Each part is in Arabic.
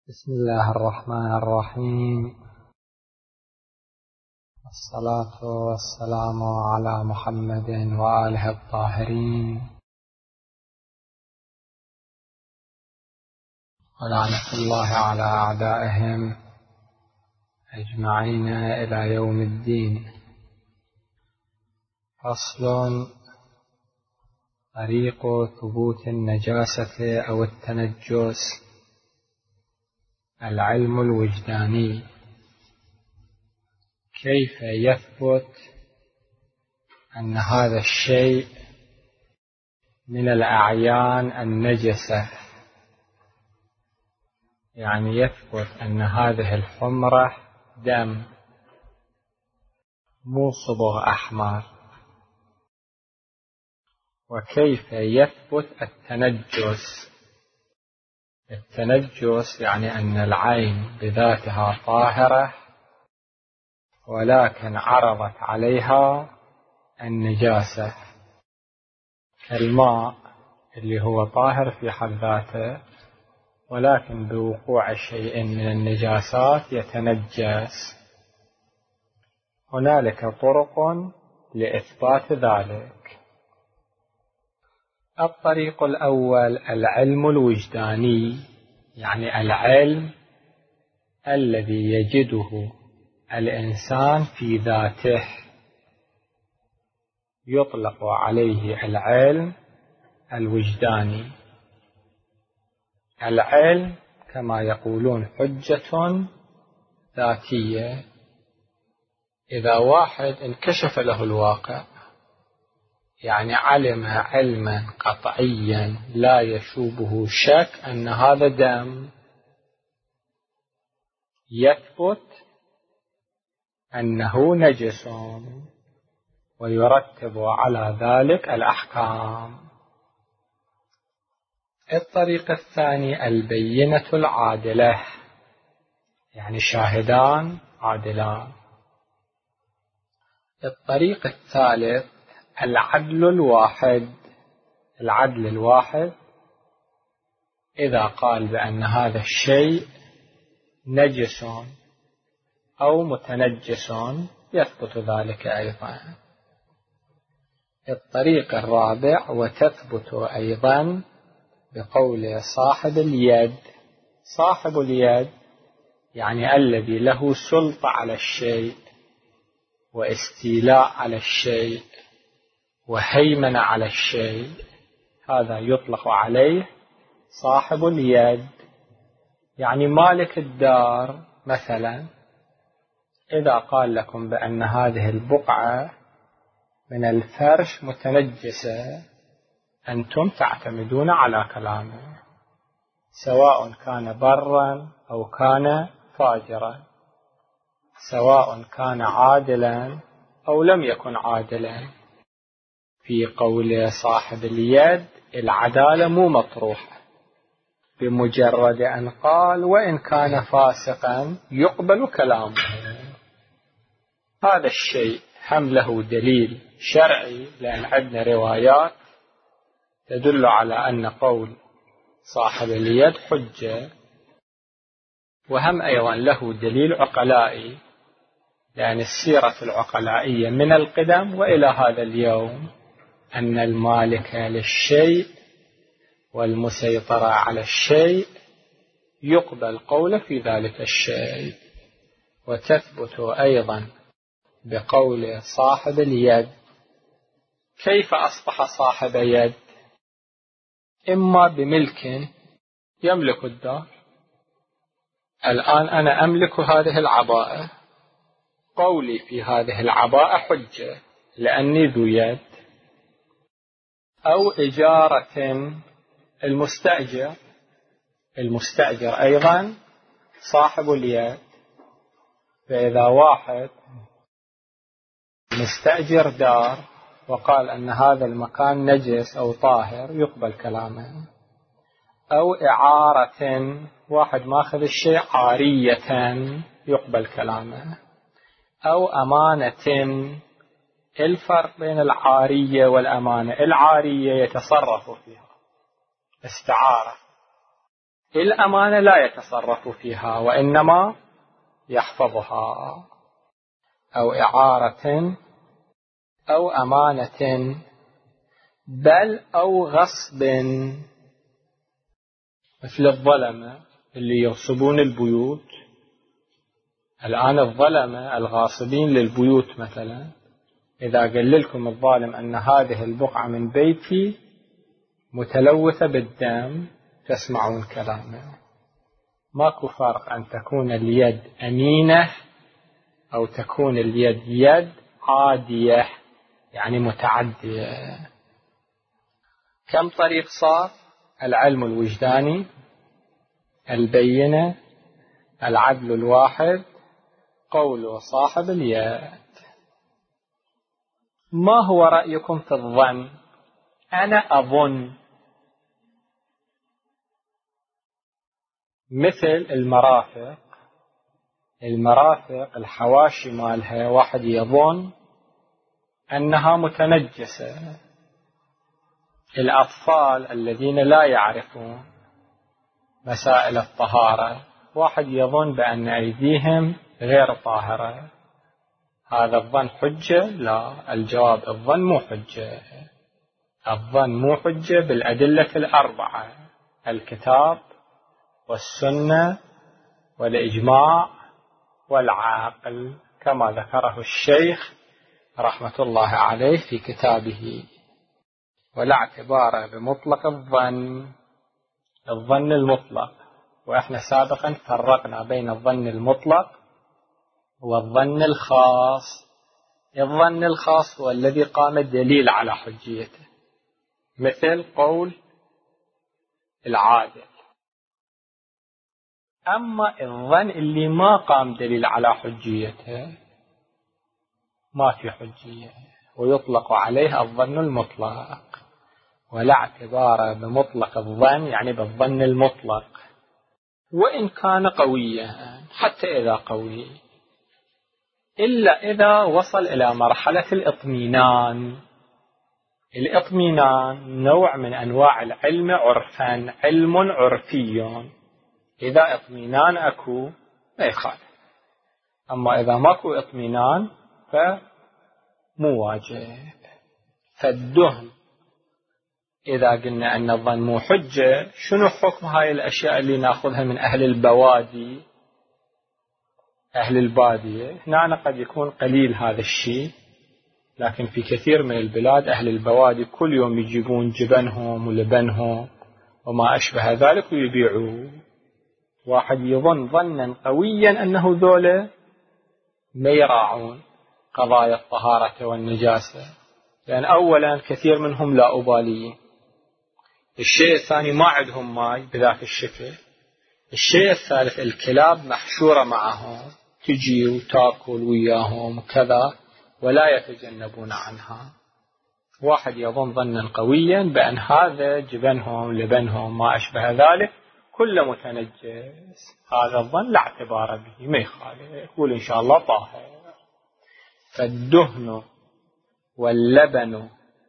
بسم الله الرحمن الرحيم، والصلاة والسلام على محمد وآله الطاهرين، ولعنة الله على أعدائهم أجمعين إلى يوم الدين. فصل: طريق ثبوت النجاسة أو التنجس. العلم الوجداني: كيف يثبت أن هذا الشيء من الأعيان النجسة؟ يعني يثبت أن هذه الحمرة دم مو صبغ أحمر. وكيف يثبت التنجس؟ التنجس يعني أن العين بذاتها طاهرة ولكن عرضت عليها النجاسة، كالماء اللي هو طاهر في حد ذاته ولكن بوقوع شيء من النجاسات يتنجس. هنالك طرق لإثبات ذلك. الطريق الأول العلم الوجداني، يعني العلم الذي يجده الإنسان في ذاته، يطلق عليه العلم الوجداني. العلم كما يقولون حجة ذاتية. إذا واحد انكشف له الواقع، يعني علم علما قطعيا لا يشوبه شك أن هذا دم، يثبت أنه نجس ويرتب على ذلك الأحكام. الطريق الثاني البينة العادلة، يعني شاهدان عادلان. الطريق الثالث العدل الواحد. العدل الواحد إذا قال بأن هذا الشيء نجس أو متنجس يثبت ذلك أيضا. الطريق الرابع وتثبت أيضا بقول صاحب اليد. صاحب اليد يعني الذي له سلطة على الشيء واستيلاء على الشيء وهيمنة على الشيء، هذا يطلق عليه صاحب اليد. يعني مالك الدار مثلا إذا قال لكم بأن هذه البقعة من الفرش متنجسة، أنتم تعتمدون على كلامه، سواء كان برا أو كان فاجرا، سواء كان عادلا أو لم يكن عادلا. في قول صاحب اليد العدالة مو مطروحة، بمجرد أن قال وإن كان فاسقا يقبل كلامه. هذا الشيء هم له دليل شرعي، لأن عندنا روايات تدل على أن قول صاحب اليد حجة، وهم أيضا له دليل عقلائي، لأن السيرة العقلائية من القدم وإلى هذا اليوم أن المالك للشيء والمسيطرة على الشيء يقبل قوله في ذلك الشيء. وتثبت أيضا بقول صاحب اليد. كيف أصبح صاحب يد؟ إما بملك، يملك الدار. الآن أنا أملك هذه العباءة، قولي في هذه العباءة حجة لأني ذو يد. أو إجارة، المستأجر أيضا صاحب اليد. فإذا واحد مستأجر دار وقال أن هذا المكان نجس أو طاهر يقبل كلامه. أو إعارة، واحد ماخذ الشيء عارية يقبل كلامه. أو أمانة. الفرق بين العارية والأمانة: العارية يتصرف فيها، استعارة، الأمانة لا يتصرف فيها وإنما يحفظها، أو إعارة أو أمانة، بل أو غصب، مثل الظلمة اللي يغصبون البيوت. الآن الظلمة الغاصبين للبيوت مثلا، إذا قال لكم الظالم أن هذه البقعة من بيتي متلوثة بالدم، تسمعون كلامه. ماكو فرق أن تكون اليد أمينة أو تكون اليد يد عادية، يعني متعدية. كم طريق صار؟ العلم الوجداني، البينة، العدل الواحد، قول صاحب اليد. ما هو رأيكم في الظن؟ أنا أظن، مثل المرافق الحواشي مالها واحد يظن أنها متنجسة. الأطفال الذين لا يعرفون مسائل الطهارة، واحد يظن بأن أيديهم غير طاهرة. هذا الظن حجة؟ لا، الجواب الظن مو حجة. الظن مو حجة بالأدلة الأربعة: الكتاب والسنة والإجماع والعقل، كما ذكره الشيخ رحمة الله عليه في كتابه. ولا اعتبار بمطلق الظن المطلق، وإحنا سابقا فرقنا بين الظن المطلق والظن الخاص. الظن الخاص هو الذي قام الدليل على حجيته، مثل قول العادل. أما الظن اللي ما قام دليل على حجيته ما في حجية، ويطلق عليه الظن المطلق. ولا اعتبار بمطلق الظن، يعني بالظن المطلق، وإن كان قويا، حتى إذا قوي، إلا إذا وصل إلى مرحلة الإطمئنان. الإطمئنان نوع من أنواع العلم عرفا، علم عرفي. إذا اطمئنان أكو ما يخالف، أما إذا ماكو اطمئنان فمو واجب. فالدهن، إذا قلنا أن الظن مو حجة، شنو حكم هاي الأشياء اللي ناخذها من أهل البوادي؟ أهل البادية هنا قد يكون قليل هذا الشيء، لكن في كثير من البلاد أهل البوادي كل يوم يجيبون جبنهم ولبنهم وما أشبه ذلك ويبيعوه. واحد يظن ظنا قويا أنه ذولا ما يراعون قضايا الطهارة والنجاسة، لأن أولا كثير منهم لا أباليين. الشيء الثاني ما عندهم ماء بذاك الشكل. الشيء الثالث الكلاب محشورة معهم، تجي وتأكل وياهم وكذا ولا يتجنبون عنها. واحد يظن ظنا قويا بأن هذا جبنهم لبنهم ما أشبه ذلك كله متنجس، هذا الظن لا اعتبار به، ما يخالف، يقول إن شاء الله طاهر. فالدهن واللبن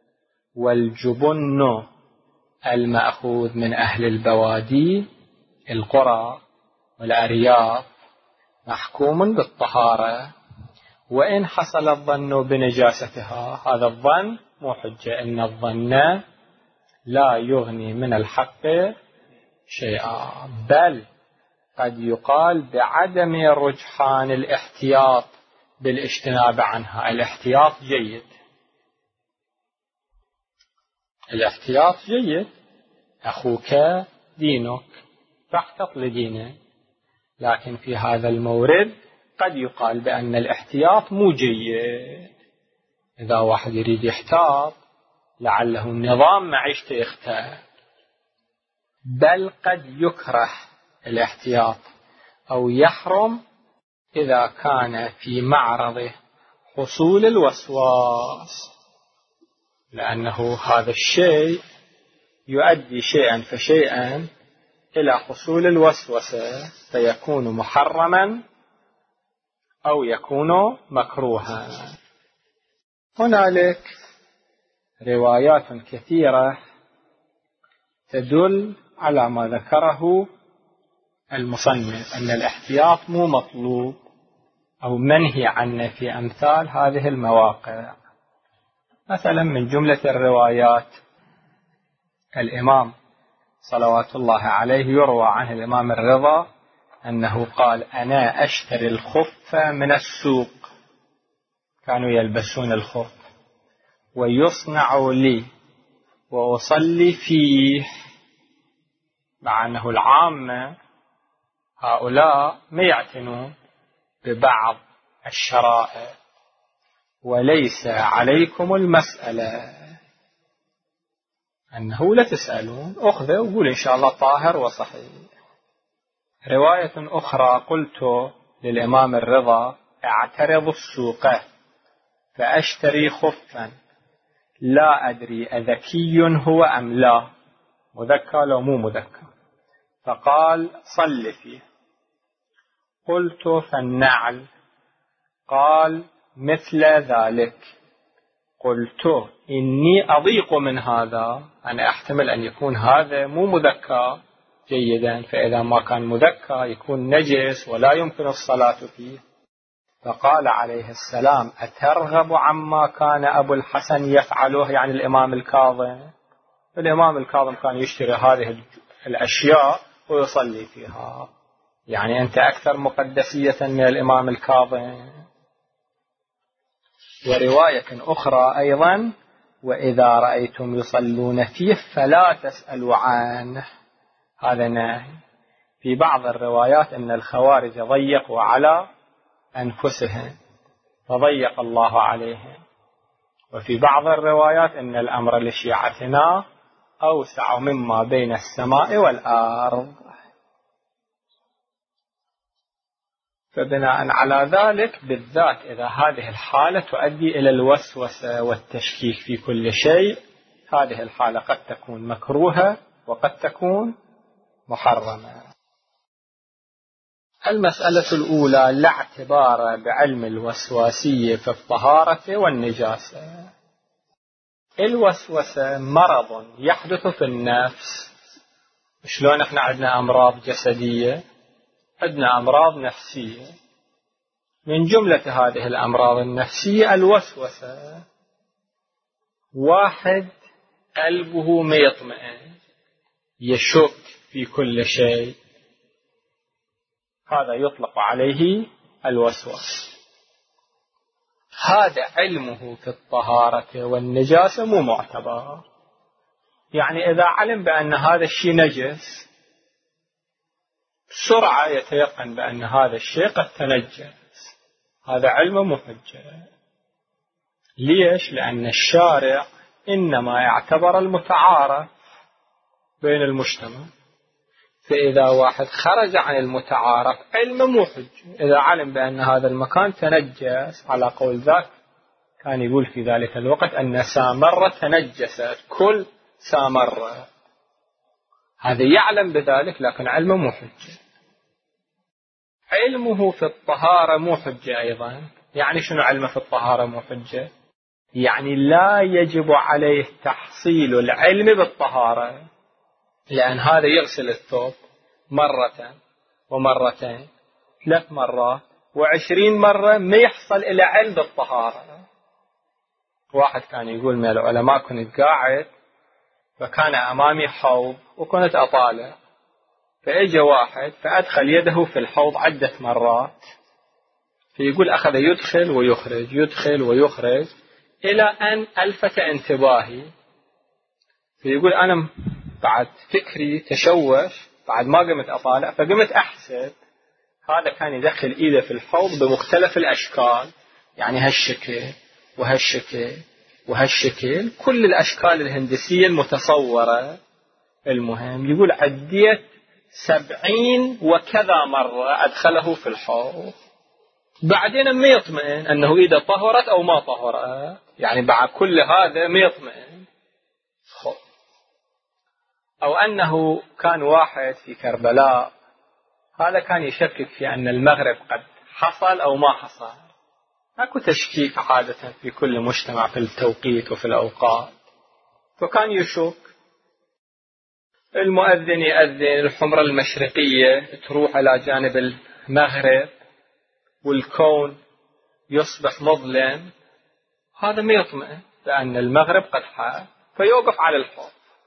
والجبن المأخوذ من أهل البوادي القرى والأرياف محكوم بالطهارة، وإن حصل الظن بنجاستها هذا الظن مو حجة. إن الظن لا يغني من الحق شيئا، بل قد يقال بعدم رجحان الاحتياط بالاجتناب عنها. الاحتياط جيد، الاحتياط جيد، أخوك دينك فاحتط لدينه، لكن في هذا المورد قد يقال بأن الاحتياط مو جيد. إذا واحد يريد يحتاط لعله النظام معيشته يختار، بل قد يكره الاحتياط أو يحرم إذا كان في معرضه حصول الوسواس، لأنه هذا الشيء يؤدي شيئا فشيئا إلى حصول الوسوسة، فيكون محرما أو يكون مكروها. هنالك روايات كثيرة تدل على ما ذكره المصنف أن الاحتياط مو مطلوب أو منهي عنه في أمثال هذه المواقع. مثلا من جملة الروايات الإمام صلوات الله عليه يروى عنه الإمام الرضا أنه قال: أنا أشتري الخف من السوق، كانوا يلبسون الخف، ويصنع لي وأصلي فيه، مع أنه العامة هؤلاء ما يعتنون ببعض الشرائع، وليس عليكم المسألة أنه لا تسألون، أخذه وقول إن شاء الله طاهر وصحيح. رواية أخرى: قلت للإمام الرضا: اعترض السوق فأشتري خفا لا أدري أذكي هو أم لا، مذكى لو مو مذكى، فقال: صل فيه. قلت: فالنعل؟ قال: مثل ذلك. قلت: إني أضيق من هذا، أنا أحتمل أن يكون هذا مو مذكى جيدا، فإذا ما كان مذكى يكون نجس ولا يمكن الصلاة فيه. فقال عليه السلام: أترغب عما كان أبو الحسن يفعله، يعني الإمام الكاظم. الإمام الكاظم كان يشتري هذه الأشياء ويصلي فيها، يعني أنت أكثر مقدسية من الإمام الكاظم. ورواية أخرى أيضا: وإذا رأيتم يصلون فيه فلا تسألوا عنه، هذا نهي. في بعض الروايات أن الخوارج ضيقوا على أنفسهم فضيق الله عليهم، وفي بعض الروايات أن الأمر لشيعتنا أوسع مما بين السماء والأرض. فبناء على ذلك بالذات إذا هذه الحالة تؤدي إلى الوسوسة والتشكيك في كل شيء، هذه الحالة قد تكون مكروهة وقد تكون محرمة. المسألة الأولى: لا اعتبار بعلم الوسواسية في الطهارة والنجاسة. الوسوسة مرض يحدث في النفس، شلون احنا عندنا أمراض جسدية، عندنا أمراض نفسية. من جملة هذه الأمراض النفسية الوسوسة. واحد قلبه ما يطمئن، يشك في كل شيء، هذا يطلق عليه الوسواس. هذا علمه في الطهارة والنجاسة مو معتبر، يعني إذا علم بأن هذا الشيء نجس بسرعة يتيقن بأن هذا الشيء قد تنجس، هذا علمه محجة. ليش؟ لأن الشارع إنما يعتبر المتعارف بين المجتمع، فإذا واحد خرج عن المتعارف علمه مو حجة. إذا علم بأن هذا المكان تنجس، على قول ذاك كان يقول في ذلك الوقت أن سامرة تنجست، كل سامرة، هذا يعلم بذلك لكن علمه مو حجة. علمه في الطهارة مو حجة أيضا. يعني شنو علمه في الطهارة مو حجة؟ يعني لا يجب عليه تحصيل العلم بالطهارة، لأن هذا يغسل الثوب مرة ومرتين 3 مرات و20 مرة ما يحصل إلى علم بالطهارة. واحد كان يقول من العلماء: كنت قاعد فكان أمامي حوض وكنت أطالع، فإجا واحد فأدخل يده في الحوض عدة مرات، فيقول أخذ يدخل ويخرج يدخل ويخرج إلى أن ألفت انتباهي، فيقول أنا بعد فكري تشوش بعد ما قمت أطالع، فقمت أحسب هذا كان يدخل إيده في الحوض بمختلف الأشكال، يعني هالشكل وهالشكل وهالشكل، كل الأشكال الهندسية المتصورة. المهم يقول عديت 70 وكذا مرة أدخله في الحوض، بعدين ما يطمئن أنه إذا طهرت أو ما طهرت، يعني بعد كل هذا ما يطمئن. أو أنه كان واحد في كربلاء، هذا كان يشكك في أن المغرب قد حصل أو ما حصل. أكو تشكيك عادة في كل مجتمع في التوقيت وفي الأوقات، فكان يشك، المؤذن يأذن، الحمرة المشرقية تروح إلى جانب المغرب والكون يصبح مظلم، هذا ما يطمئن لأن المغرب قد حان، فيوقف على الحوض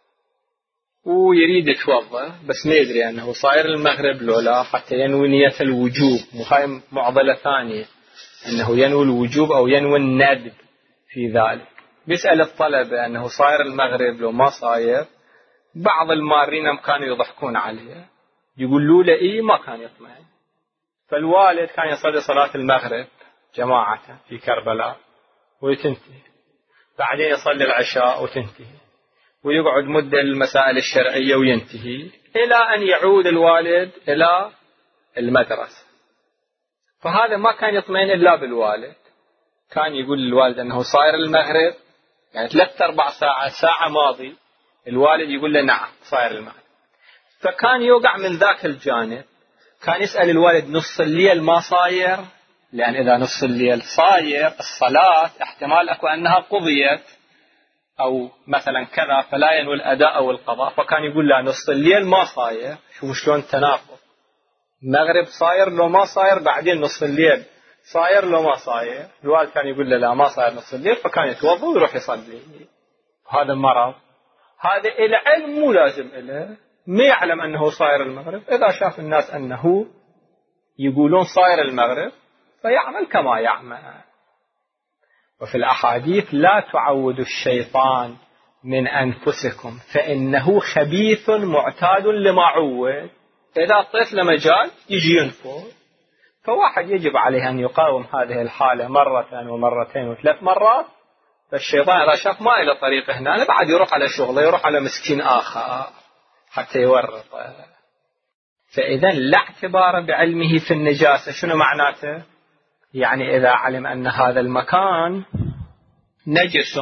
ويريد يتوضأ، بس ما يدري أنه صاير المغرب لولا، حتى ينوي نية الوجوب. وهاي معضلة ثانية، أنه ينوي الوجوب أو ينوي الندب في ذلك. بيسأل الطلبة أنه صاير المغرب لو ما صاير، بعض المارين كانوا يضحكون عليه، يقولوا له إيه، ما كان يطمئن. فالوالد كان يصلي صلاة المغرب جماعة في كربلاء وتنتهي، بعدين يصلي العشاء وتنتهي، ويقعد مدة للمسائل الشرعية وينتهي، إلى أن يعود الوالد إلى المدرسة. فهذا ما كان يطمئن إلا بالوالد، كان يقول للوالد أنه صاير المغرب، يعني 3-4 ساعة ماضي، الوالد يقول له نعم صاير المغرب. فكان يوقع من ذاك الجانب، كان يسأل الوالد نص الليل ما صاير، لأن إذا نص الليل صاير الصلاة احتمال أكو أنها قضيت أو مثلا كذا، فلا ينوي الأداء أو القضاء. فكان يقول لا، نص الليل ما صاير، شوفوا شلون تناقض، مغرب صاير لو ما صاير، بعدين نص الليل صاير لو ما صاير. الوالد كان يقول له لا ما صاير نص الليل، فكان يتوضأ ويروح يصلي. هذا مرض، هذا العلم مو لازم له، ما يعلم أنه صاير المغرب. إذا شاف الناس أنه يقولون صاير المغرب فيعمل كما يعمل. وفي الأحاديث لا تعودوا الشيطان من أنفسكم فإنه خبيث معتاد لما عود. إذا الطفل مجال يجي ينفذ، فواحد يجب عليه أن يقاوم هذه الحالة مرة ومرتين و3 مرات. فالشيطان إذا شاف ما إلى طريق هنا، بعد يروح على شغله، يروح على مسكين آخر حتى يورطه. فإذا لا اعتبار بعلمه في النجاسة. شنو معناته؟ يعني إذا علم أن هذا المكان نجس،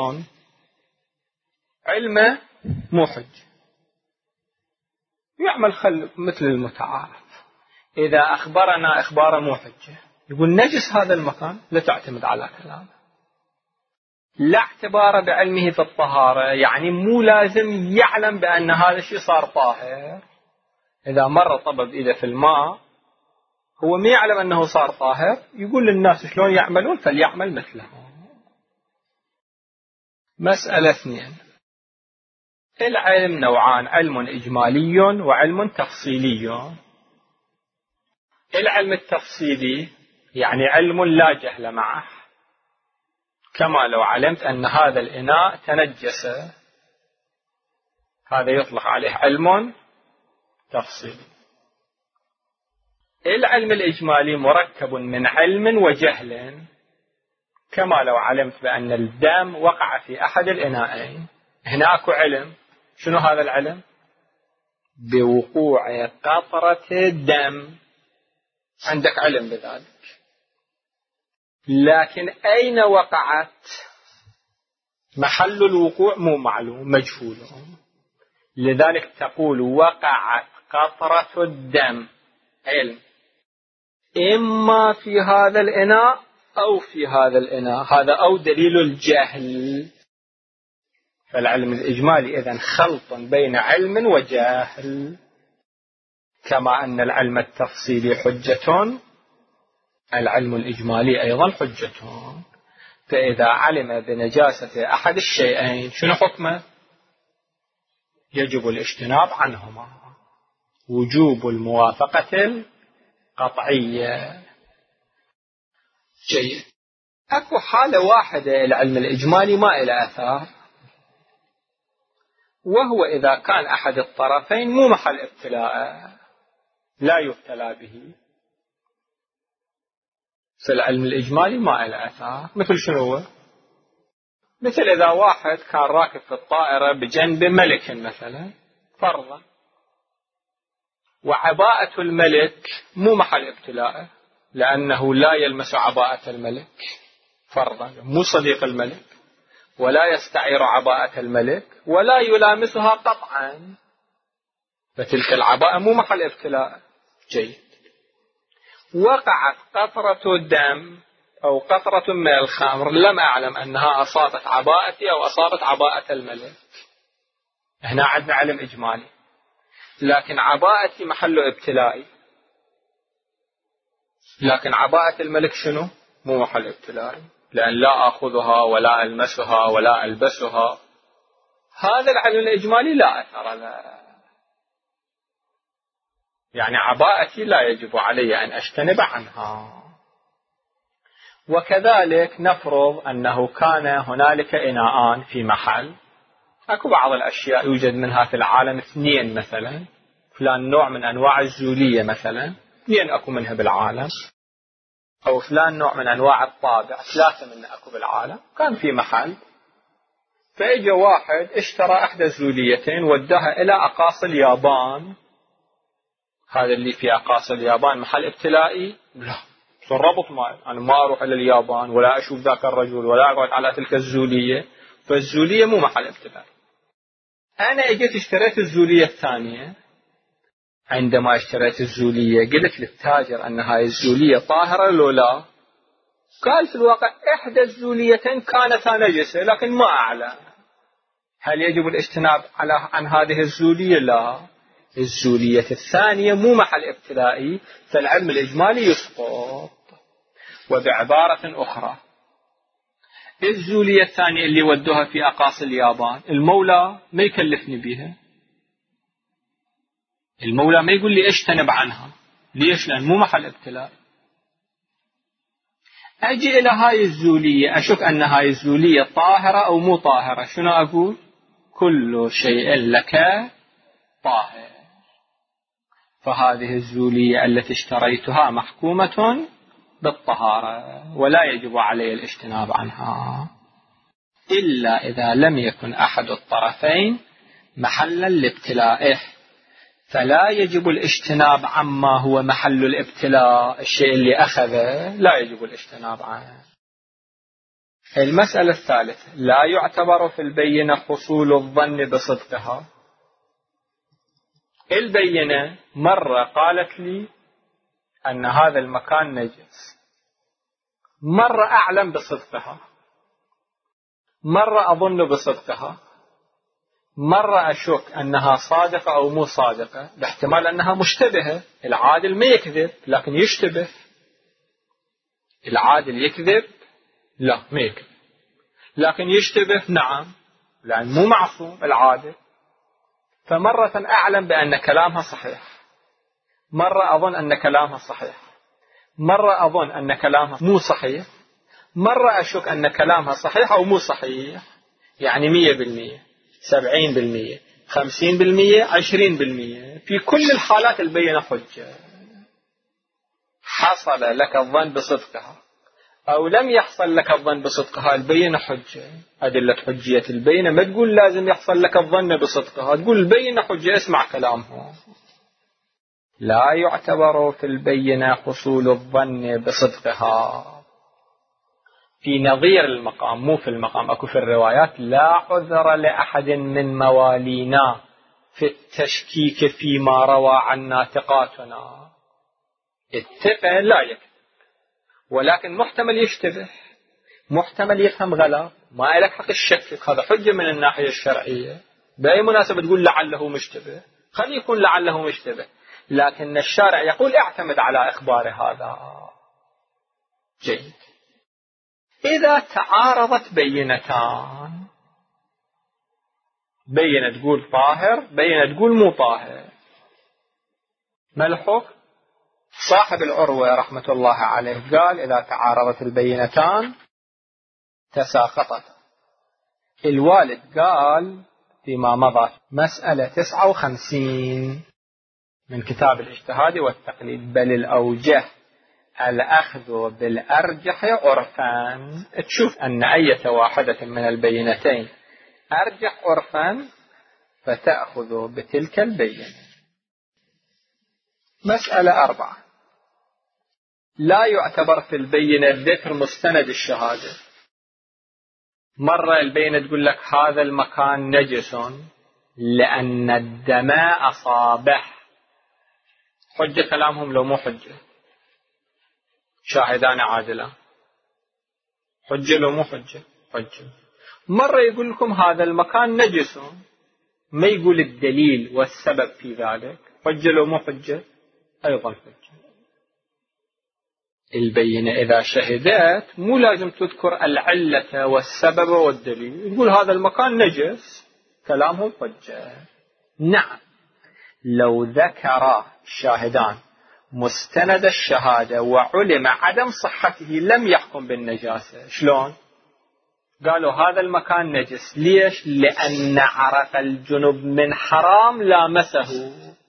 علمه مو حج، يعمل مثل المتعارف. إذا أخبرنا إخباره مو حجة، يقول نجس هذا المكان، لا تعتمد على كلامه. لا اعتبار بعلمه في الطهارة، يعني مو لازم يعلم بأن هذا الشيء صار طاهر. إذا مر طبب إذا في الماء هو ما يعلم أنه صار طاهر، يقول للناس شلون يعملون فليعمل مثلهم. مسألة 2، العلم نوعان، علم إجمالي وعلم تفصيلي. العلم التفصيلي يعني علم لا جهل معه، كما لو علمت أن هذا الإناء تنجس، هذا يطلق عليه علم تفصيلي. العلم الإجمالي مركب من علم وجهل، كما لو علمت بأن الدم وقع في أحد الإناءين. هناك علم، شنو هذا العلم؟ بوقوع قطرة دم، عندك علم بذلك، لكن أين وقعت؟ محل الوقوع مو معلوم، مجهول. لذلك تقول وقعت قطرة الدم، علم، إما في هذا الإناء أو في هذا الإناء، هذا أو دليل الجهل. فالعلم الإجمالي إذن خلط بين علم وجهل، كما أن العلم التفصيلي حجة، العلم الإجمالي أيضا حجة. فإذا علم بنجاسة أحد الشيئين شنو حكمه؟ يجب الاجتناب عنهما، وجوب الموافقة القطعية. جيد. أكو حالة واحدة العلم الإجمالي ما إلى أثار، وهو إذا كان أحد الطرفين مو محل ابتلاء، لا يبتلى به. في العلم الإجمالي ما إلى أثار. مثل شنو هو؟ مثل إذا واحد كان راكب في الطائرة بجنب ملك مثلا فرضا، وعباءة الملك مو محل ابتلاء، لأنه لا يلمس عباءة الملك فرضا، مو صديق الملك، ولا يستعير عباءة الملك، ولا يلامسها قطعا، فتلك العباءة مو محل ابتلاء. جيد. وقعت قطرة دم أو قطرة من الخمر، لم أعلم أنها أصابت عباءتي أو أصابت عباءة الملك، هنا عندنا علم إجمالي. لكن عباءتي محل ابتلائي، لكن عباءة الملك شنو؟ مو محل ابتلائي، لأن لا أخذها ولا ألمسها ولا ألبسها. هذا العلم الإجمالي لا أثر له، يعني عباءتي لا يجب علي أن أجتنب عنها. وكذلك نفرض أنه كان هنالك إناءان في محل، أكو بعض الأشياء يوجد منها في العالم 2 مثلا، فلان نوع من أنواع الزولية مثلا 2 أكو منها بالعالم، أو فلان نوع من أنواع الطابع 3 منها أكو بالعالم. كان في محل، فإجا واحد اشترى إحدى الزوليتين وداها إلى أقاصي اليابان. هذا اللي في أقاصي اليابان محل ابتلائي؟ لا، ربط معي، أنا ما أروح إلى اليابان ولا أشوف ذاك الرجل ولا أقعد على تلك الزولية، فالزولية مو محل ابتلائي. أنا اجيت اشتريت الزولية الثانية. عندما اشتريت الزولية قلت للتاجر أن هاي الزولية طاهرة لو لا؟ قال في الواقع إحدى الزوليتين كانتا نجسة لكن ما أعلم. هل يجب الاجتناب عن هذه الزولية؟ لا، الزولية الثانية مو محل ابتلائي، فالعلم الإجمالي يسقط. وبعبارة أخرى، الزولية الثانية اللي ودوها في أقاصي اليابان المولى ما يكلفني بها، المولى ما يقول لي اجتنب عنها. ليش؟ لأن مو محل ابتلاء. أجي إلى هاي الزولية أشك أن هاي الزولية طاهرة أو مو طاهرة، شنو أقول؟ كل شيء لك طاهر، فهذه الزولية التي اشتريتها محكومة بالطهارة ولا يجب علي الاجتناب عنها، إلا إذا لم يكن أحد الطرفين محلا لابتلائه، فلا يجب الاجتناب عما هو محل الابتلاء. الشيء اللي أخذه لا يجب الاجتناب عنه. المسألة الثالثة، لا يعتبر في البينة حصول الظن بصدقها. البينة مرة قالت لي أن هذا المكان نجس، مرة أعلم بصدقها، مرة أظن بصدقها، مرة أشك أنها صادقة أو مو صادقة، باحتمال أنها مشتبهة. العادل ما يكذب لكن يشتبه، العادل يكذب؟ لا، ما يكذب لكن يشتبه، نعم، لأن مو معصوم العادل. فمرة أعلم بأن كلامها صحيح، مرة أظن أن كلامها صحيح، مرة أظن أن كلامها مو صحيح، مرة أشك أن كلامها صحيح أو مو صحيح. يعني 100%، 70%، 50%، 20%. في كل الحالات البينة حجة. حصل لك الظن بصدقها أو لم يحصل لك الظن بصدقها، البينة حجة. أدلة حجية البينة ما تقول لازم يحصل لك الظن بصدقها، تقول البينة حجة، اسمع كلامها. لا يعتبر في البينة حصول الظن بصدقها. في نظير المقام، مو في المقام، أكو في الروايات: لا عذر لأحد من موالينا في التشكيك فيما روى عنا ثقاتنا. الثقة لا يكذب، ولكن محتمل يشتبه، محتمل يفهم غلط، ما لك حق الشك. هذا حجة من الناحية الشرعية. بأي مناسبة تقول لعله مشتبه؟ خلي يكون لعله مشتبه، لكن الشارع يقول اعتمد على إخبار هذا. جيد. إذا تعارضت بينتان، بينة تقول طاهر، بينة تقول مو طاهر، ما الحكم؟ صاحب العروة رحمة الله عليه قال: إذا تعارضت البينتان تساقطت. الوالد قال فيما مضى مسألة 59 من كتاب الاجتهاد والتقليد: بل الأوجه الأخذ بالأرجح عرفا. تشوف أن أي واحدة من البينتين أرجح عرفا فتأخذ بتلك البينة. مسألة 4، لا يعتبر في البينة ذكر مستند الشهادة. مرة البينة تقول لك هذا المكان نجس لأن الدماء أصابه. حجة كلامهم لو مو حجة؟ شاهدان عادلة، حجة لو مو حجة؟ حجة. مرة يقول لكم هذا المكان نجس ما يقول الدليل والسبب في ذلك، حجة لو مو حجة؟ أيضا حجة. البينة إذا شهدت مو لازم تذكر العلة والسبب والدليل، يقول هذا المكان نجس، كلامهم حجة. نعم، لو ذكر الشاهدان مستند الشهادة وعلم عدم صحته لم يحكم بالنجاسة. شلون؟ قالوا هذا المكان نجس، ليش؟ لأن عرق الجنب من حرام لامسه.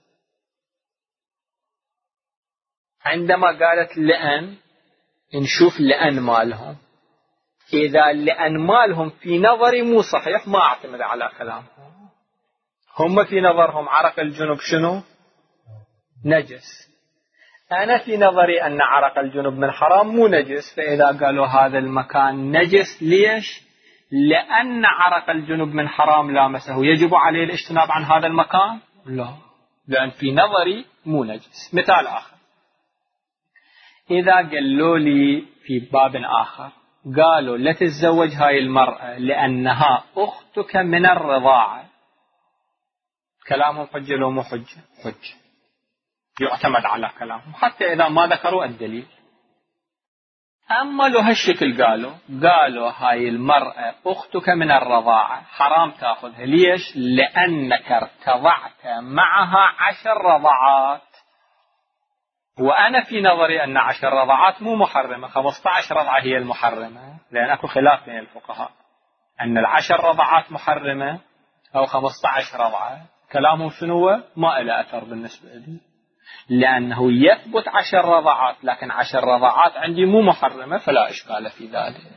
عندما قالت لأن، نشوف لأن مالهم، إذا لأن مالهم في نظري مو صحيح ما أعتمد على كلامهم. هم في نظرهم عرق الجنب شنو؟ نجس. أنا في نظري أن عرق الجنب من حرام مو نجس، فإذا قالوا هذا المكان نجس، ليش؟ لأن عرق الجنب من حرام لامسه، يجب عليه الاجتناب عن هذا المكان؟ لا، لأن في نظري مو نجس. مثال آخر، إذا قالوا لي في باب آخر، قالوا لا تتزوج هاي المرأة لأنها أختك من الرضاعة، كلامهم حجة لو مو حجة؟ حجة، يعتمد على كلامهم حتى إذا ما ذكروا الدليل. أما لو هالشكل قالوا هاي المرأة أختك من الرضاعة، حرام تأخذها، ليش؟ لأنك ارتضعت معها 10 رضعات، وأنا في نظري أن 10 رضعات مو محرمة، 15 رضعة هي المحرمة، لأن أكو خلاف بين الفقهاء أن 10 رضعات محرمة أو 15 رضعة. كلامهم شنو؟ ما إلى أثر بالنسبة لي، لأنه يثبت 10 رضعات، لكن 10 رضعات عندي مو محرمة، فلا إشكال في ذلك.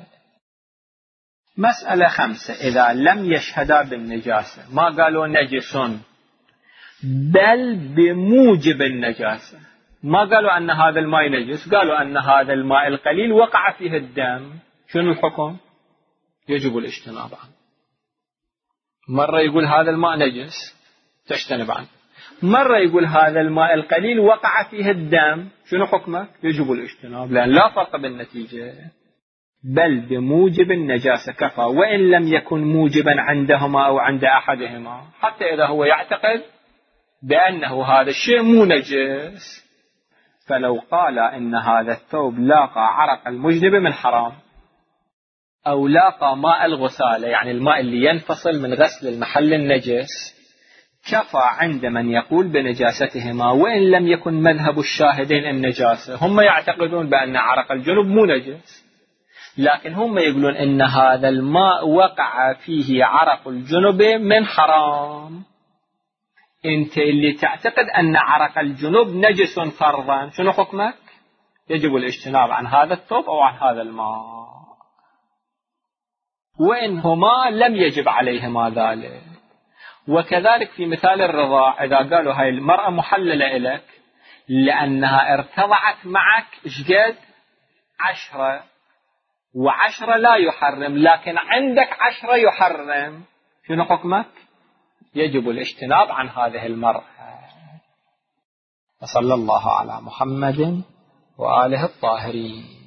مسألة 5، إذا لم يشهدا بالنجاسة، ما قالوا نجس بل بموجب النجاسة، ما قالوا أن هذا الماء نجس، قالوا أن هذا الماء القليل وقع فيه الدم، شنو الحكم؟ يجب الاجتناب عنه. مرة يقول هذا الماء نجس تجتنب عنه، مرة يقول هذا الماء القليل وقع فيه الدم، شنو حكمك؟ يجب الاجتناب، لأن لا فرق بالنتيجة. بل بموجب النجاسة كفى، وإن لم يكن موجبا عندهما أو عند أحدهما، حتى إذا هو يعتقد بأنه هذا الشيء مو نجس. فلو قال إن هذا الثوب لاقى عرق المجنب من حرام، أو لاقى ماء الغسالة، يعني الماء اللي ينفصل من غسل المحل النجس، كفى عند من يقول بنجاستهما، وإن لم يكن مذهب الشاهدين النجاسة. هم يعتقدون بأن عرق الجنب مو نجس، لكن هم يقولون إن هذا الماء وقع فيه عرق الجنب من حرام. أنت اللي تعتقد أن عرق الجنب نجس فرضا، شنو حكمك؟ يجب الاجتناب عن هذا الثوب أو عن هذا الماء، وإنهما لم يجب عليهما ذلك. وكذلك في مثال الرضاع، إذا قالوا هاي المرأة محللة إليك لأنها ارتضعت معك شقد 10، و10 لا يحرم، لكن عندك 10 يحرم، شنو حكمك؟ يجب الاجتناب عن هذه المرأة. وصلى الله على محمد وآله الطاهرين.